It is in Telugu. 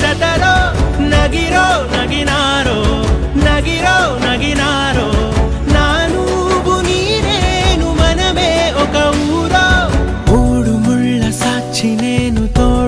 జతలో నగిరో నగినారో నగిరో నగినారో నా నువ్వు నీ నేను మనమే ఒక ఊరో మూడు ముళ్ళ సాక్షి నేను తోడు